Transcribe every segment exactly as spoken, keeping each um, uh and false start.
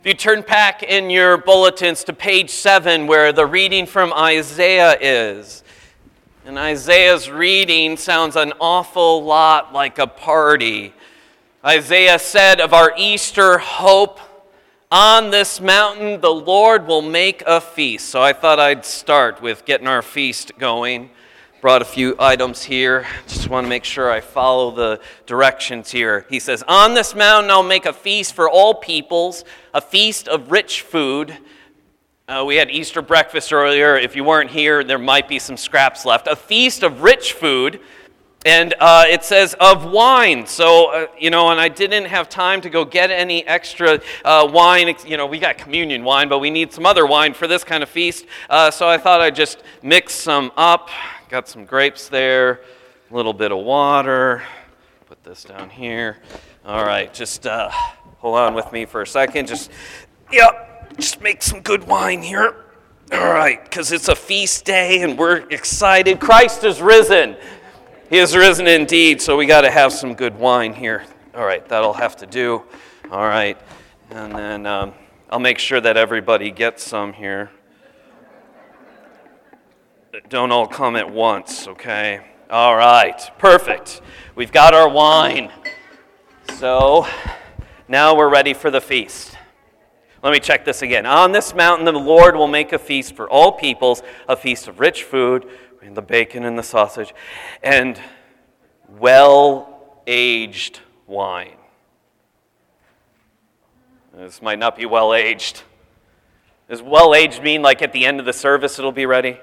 If you turn back in your bulletins to page seven, where the reading from Isaiah is, and Isaiah's reading sounds an awful lot like a party. Isaiah said of our Easter hope, "On this mountain the Lord will make a feast." So I thought I'd start with getting our feast going. Brought a few items here. Just want to make sure I follow the directions here. He says, "On this mountain I'll make a feast for all peoples, a feast of rich food." Uh, we had Easter breakfast earlier. If you weren't here, there might be some scraps left. A feast of rich food. And uh, it says of wine. So, uh, you know, and I didn't have time to go get any extra uh, wine. You know, we got communion wine, but we need some other wine for this kind of feast. Uh, so I thought I'd just mix some up. Got some grapes there, a little bit of water. Put this down here. All right, just uh, hold on with me for a second. Just, yep, just make some good wine here. All right, because it's a feast day and we're excited. Christ is risen. He is risen indeed, so we got to have some good wine here. All right, that'll have to do. All right, and then um, I'll make sure that everybody gets some here. Don't all come at once, okay? All right, perfect. We've got our wine. So now we're ready for the feast. Let me check this again. On this mountain the Lord will make a feast for all peoples, a feast of rich food, and the bacon and the sausage, and well-aged wine. This might not be well-aged. Does well-aged mean like at the end of the service it'll be ready?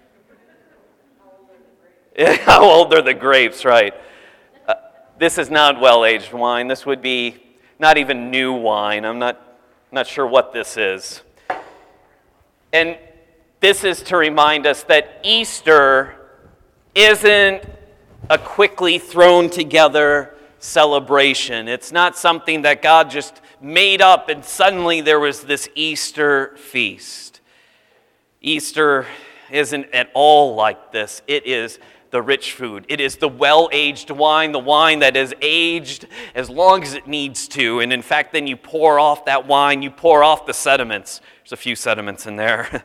How old are the grapes, right? Uh, this is not well-aged wine. This would be not even new wine. I'm not, not sure what this is. And this is to remind us that Easter isn't a quickly thrown together celebration. It's not something that God just made up and suddenly there was this Easter feast. Easter isn't at all like this. It is the rich food. It is the well-aged wine, the wine that is aged as long as it needs to. And in fact, then you pour off that wine, you pour off the sediments. There's a few sediments in there.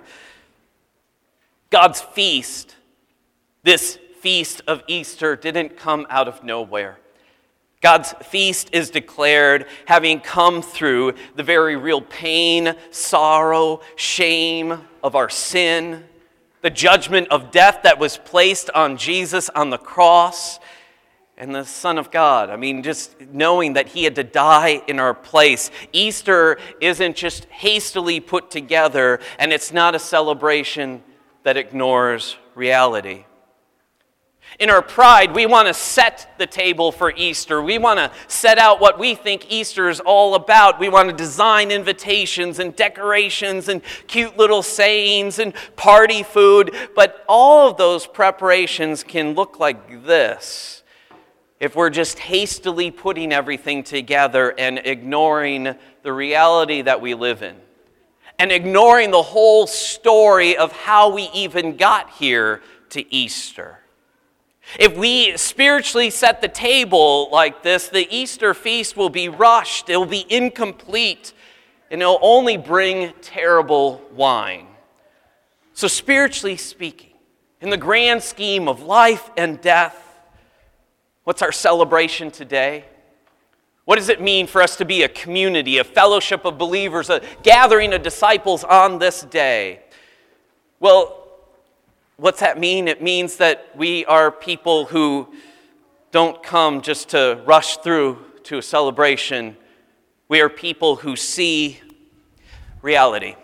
God's feast, this feast of Easter, didn't come out of nowhere. God's feast is declared having come through the very real pain, sorrow, shame of our sin, the judgment of death that was placed on Jesus on the cross, and the Son of God. I mean, just knowing that he had to die in our place. Easter isn't just hastily put together, and it's not a celebration that ignores reality. In our pride, we want to set the table for Easter. We want to set out what we think Easter is all about. We want to design invitations and decorations and cute little sayings and party food. But all of those preparations can look like this if we're just hastily putting everything together and ignoring the reality that we live in, and ignoring the whole story of how we even got here to Easter. If we spiritually set the table like this, the Easter feast will be rushed, it will be incomplete, and it will only bring terrible wine. So spiritually speaking, in the grand scheme of life and death, what's our celebration today? What does it mean for us to be a community, a fellowship of believers, a gathering of disciples on this day? Well, what's that mean? It means that we are people who don't come just to rush through to a celebration. We are people who see reality.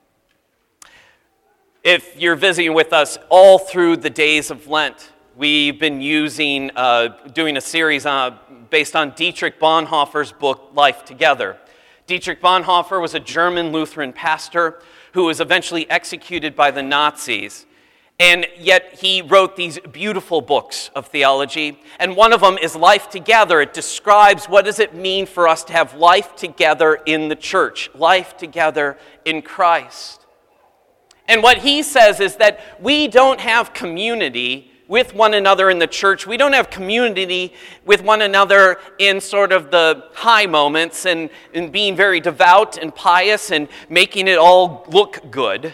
If you're visiting with us all through the days of Lent, we've been using, uh, doing a series uh, based on Dietrich Bonhoeffer's book, Life Together. Dietrich Bonhoeffer was a German Lutheran pastor who was eventually executed by the Nazis. And yet he wrote these beautiful books of theology. And one of them is Life Together. It describes what does it mean for us to have life together in the church, life together in Christ. And what he says is that we don't have community with one another in the church. We don't have community with one another in sort of the high moments and, and being very devout and pious and making it all look good.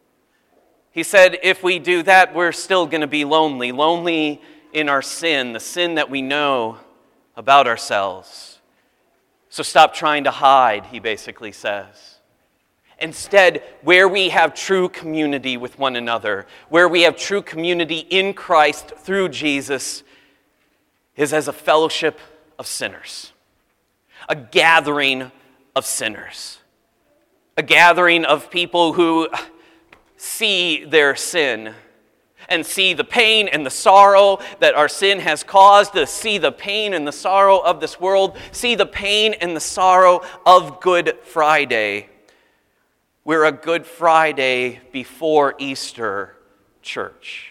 He said if we do that, we're still going to be lonely, lonely in our sin, the sin that we know about ourselves. So stop trying to hide, he basically says. Instead, where we have true community with one another, where we have true community in Christ through Jesus, is as a fellowship of sinners, a gathering of sinners, a gathering of people who see their sin and see the pain and the sorrow that our sin has caused, to see the pain and the sorrow of this world, see the pain and the sorrow of Good Friday. We're a Good Friday before Easter church.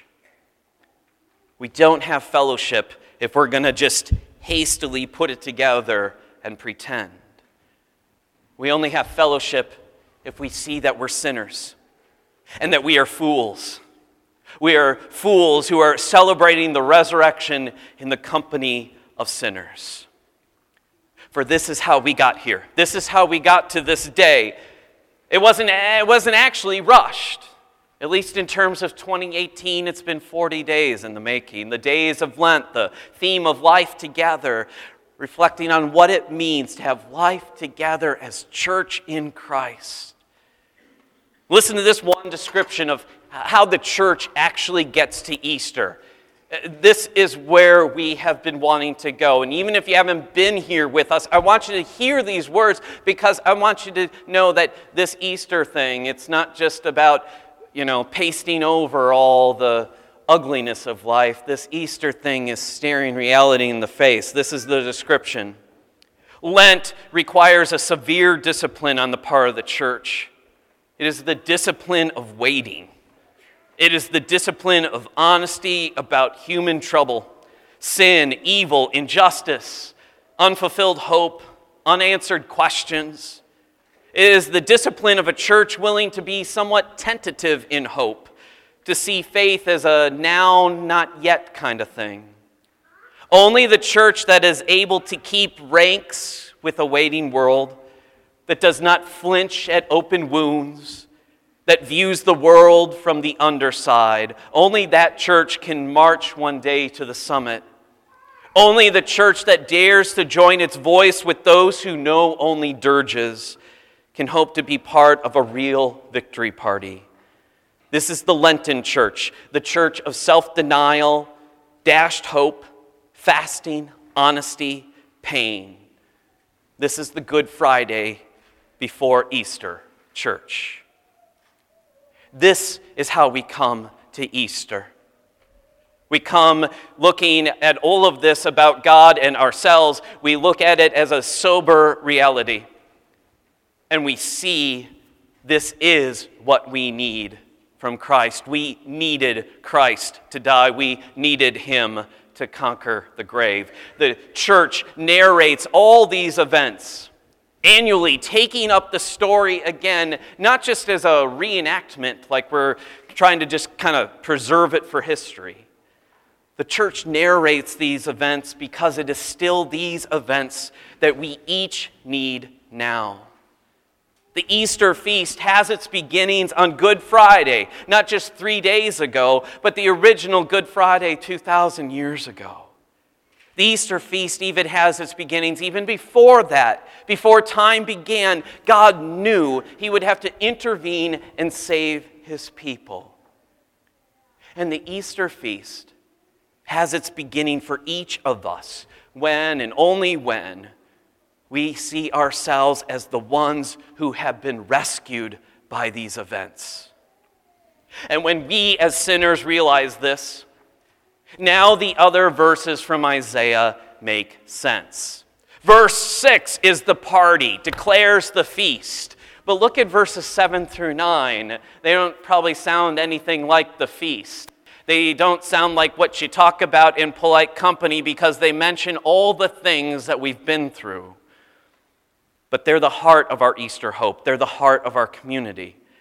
We don't have fellowship if we're going to just hastily put it together and pretend. We only have fellowship if we see that we're sinners and that we are fools. We are fools who are celebrating the resurrection in the company of sinners. For this is how we got here. This is how we got to this day. It wasn't, it wasn't actually rushed. At least in terms of twenty eighteen, it's been forty days in the making. The days of Lent, the theme of life together, reflecting on what it means to have life together as church in Christ. Listen to this one description of how the church actually gets to Easter. This is where we have been wanting to go. And even if you haven't been here with us, I want you to hear these words because I want you to know that this Easter thing, it's not just about, you know, pasting over all the ugliness of life. This Easter thing is staring reality in the face. This is the description. Lent requires a severe discipline on the part of the church. It is the discipline of waiting. It is the discipline of honesty about human trouble, sin, evil, injustice, unfulfilled hope, unanswered questions. It is the discipline of a church willing to be somewhat tentative in hope, to see faith as a now, not yet kind of thing. Only the church that is able to keep ranks with a waiting world, that does not flinch at open wounds, that views the world from the underside. Only that church can march one day to the summit. Only the church that dares to join its voice with those who know only dirges can hope to be part of a real victory party. This is the Lenten church, the church of self-denial, dashed hope, fasting, honesty, pain. This is the Good Friday before Easter church. This is how we come to Easter. We come looking at all of this about God and ourselves. We look at it as a sober reality. And we see this is what we need from Christ. We needed Christ to die. We needed him to conquer the grave. The church narrates all these events annually, taking up the story again, not just as a reenactment, like we're trying to just kind of preserve it for history. The church narrates these events because it is still these events that we each need now. The Easter feast has its beginnings on Good Friday, not just three days ago, but the original Good Friday two thousand years ago. The Easter feast even has its beginnings even before that. Before time began, God knew he would have to intervene and save his people. And the Easter feast has its beginning for each of us when and only when we see ourselves as the ones who have been rescued by these events. And when we as sinners realize this, now the other verses from Isaiah make sense. Verse six is the party, declares the feast. But look at verses seven through nine. They don't probably sound anything like the feast. They don't sound like what you talk about in polite company because they mention all the things that we've been through. But they're the heart of our Easter hope. They're the heart of our community.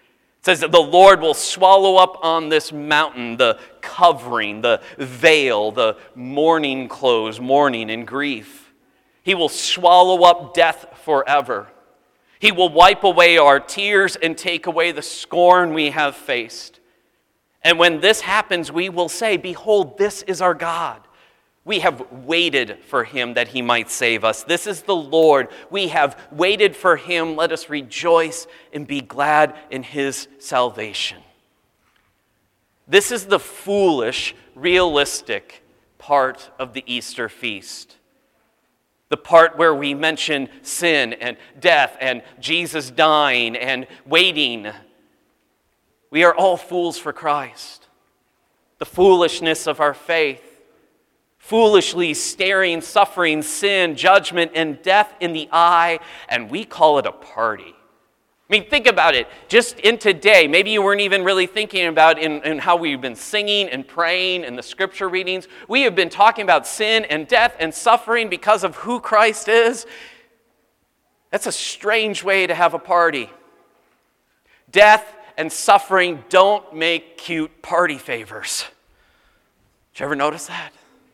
says that the Lord will swallow up on this mountain the covering, the veil, the mourning clothes, mourning and grief. He will swallow up death forever. He will wipe away our tears and take away the scorn we have faced. And when this happens, we will say, behold, this is our God. We have waited for him that he might save us. This is the Lord. We have waited for him. Let us rejoice and be glad in his salvation. This is the foolish, realistic part of the Easter feast. The part where we mention sin and death and Jesus dying and waiting. We are all fools for Christ. The foolishness of our faith. Foolishly staring, suffering, sin, judgment, and death in the eye, and we call it a party. I mean, think about it. Just in today, maybe you weren't even really thinking about in, in how we've been singing and praying and the scripture readings. We have been talking about sin and death and suffering because of who Christ is. That's a strange way to have a party. Death and suffering don't make cute party favors. Did you ever notice that?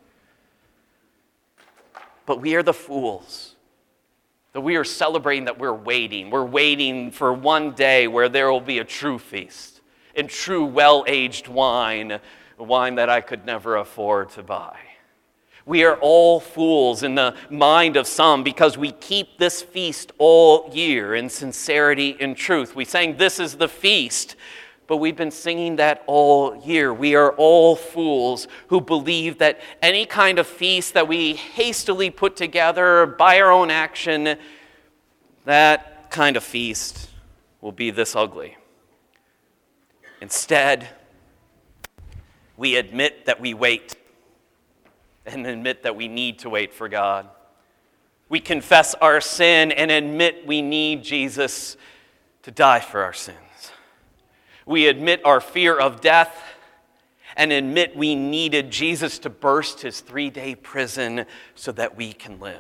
But we are the fools. That we are celebrating that we're waiting. We're waiting for one day where there will be a true feast and true well-aged wine, wine that I could never afford to buy. We are all fools in the mind of some because we keep this feast all year in sincerity and truth. We sang, this is the feast. But we've been singing that all year. We are all fools who believe that any kind of feast that we hastily put together by our own action, that kind of feast will be this ugly. Instead, we admit that we wait and admit that we need to wait for God. We confess our sin and admit we need Jesus to die for our sins. We admit our fear of death and admit we needed Jesus to burst his three-day prison so that we can live.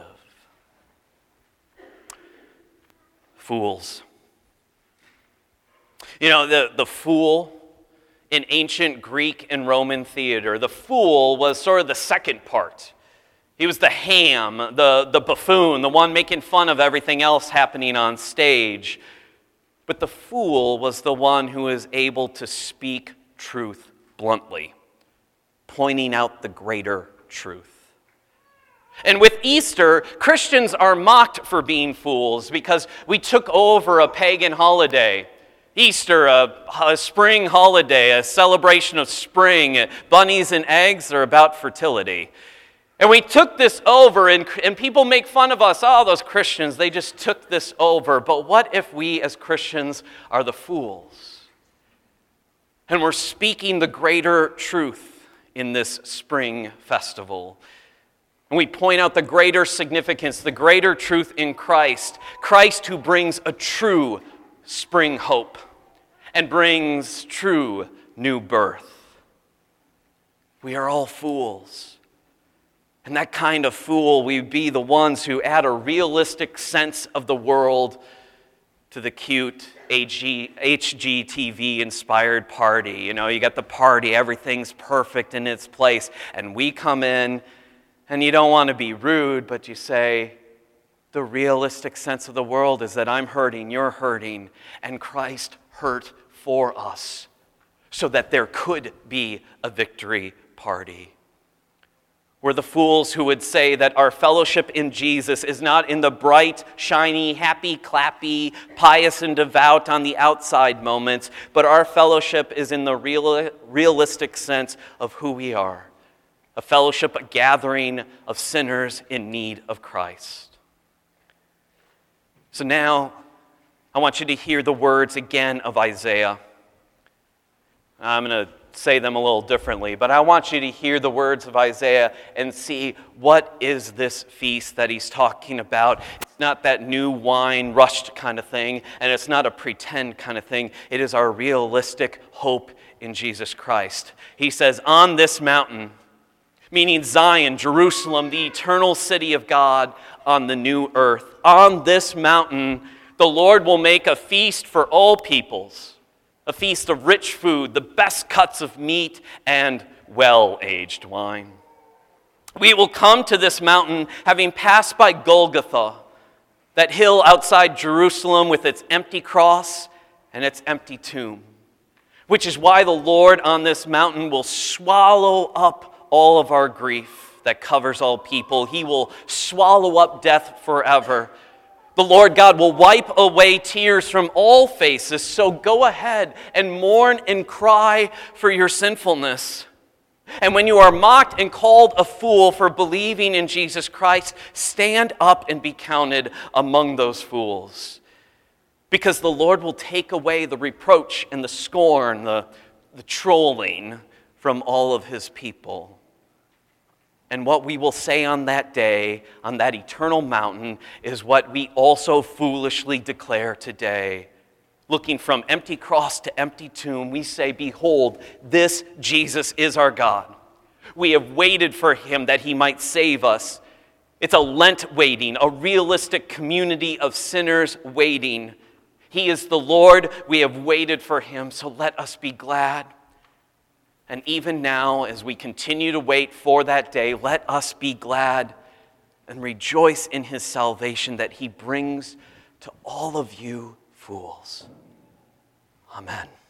Fools. You know, the, the fool in ancient Greek and Roman theater, the fool was sort of the second part. He was the ham, the, the buffoon, the one making fun of everything else happening on stage. But the fool was the one who was able to speak truth bluntly, pointing out the greater truth. And with Easter, Christians are mocked for being fools because we took over a pagan holiday. Easter, a, a spring holiday, a celebration of spring. Bunnies and eggs are about fertility. And we took this over, and, and people make fun of us. Oh, those Christians, they just took this over. But what if we as Christians are the fools? And we're speaking the greater truth in this spring festival. And we point out the greater significance, the greater truth in Christ. Christ who brings a true spring hope and brings true new birth. We are all fools. And that kind of fool, we be the ones who add a realistic sense of the world to the cute H G T V-inspired party. You know, you got the party, everything's perfect in its place, and we come in, and you don't want to be rude, but you say, the realistic sense of the world is that I'm hurting, you're hurting, and Christ hurt for us so that there could be a victory party. We're the fools who would say that our fellowship in Jesus is not in the bright, shiny, happy, clappy, pious and devout on the outside moments, but our fellowship is in the real, realistic sense of who we are. A fellowship, a gathering of sinners in need of Christ. So now, I want you to hear the words again of Isaiah. I'm going to say them a little differently, but I want you to hear the words of Isaiah and see what is this feast that he's talking about. It's not that new wine rushed kind of thing, and it's not a pretend kind of thing. It is our realistic hope in Jesus Christ. He says, on this mountain, meaning Zion, Jerusalem, the eternal city of God on the new earth, on this mountain, the Lord will make a feast for all peoples. a feast of rich food, the best cuts of meat, and well-aged wine. We will come to this mountain having passed by Golgotha, that hill outside Jerusalem with its empty cross and its empty tomb, which is why the Lord on this mountain will swallow up all of our grief that covers all people. He will swallow up death forever. The Lord God will wipe away tears from all faces, so go ahead and mourn and cry for your sinfulness. And when you are mocked and called a fool for believing in Jesus Christ, stand up and be counted among those fools. Because the Lord will take away the reproach and the scorn, the, the trolling from all of his people. And what we will say on that day, on that eternal mountain, is what we also foolishly declare today. Looking from empty cross to empty tomb, we say, behold, this Jesus is our God. We have waited for him that he might save us. It's a Lent waiting, a realistic community of sinners waiting. He is the Lord. We have waited for him, so let us be glad. And even now, as we continue to wait for that day, let us be glad and rejoice in his salvation that he brings to all of you fools. Amen.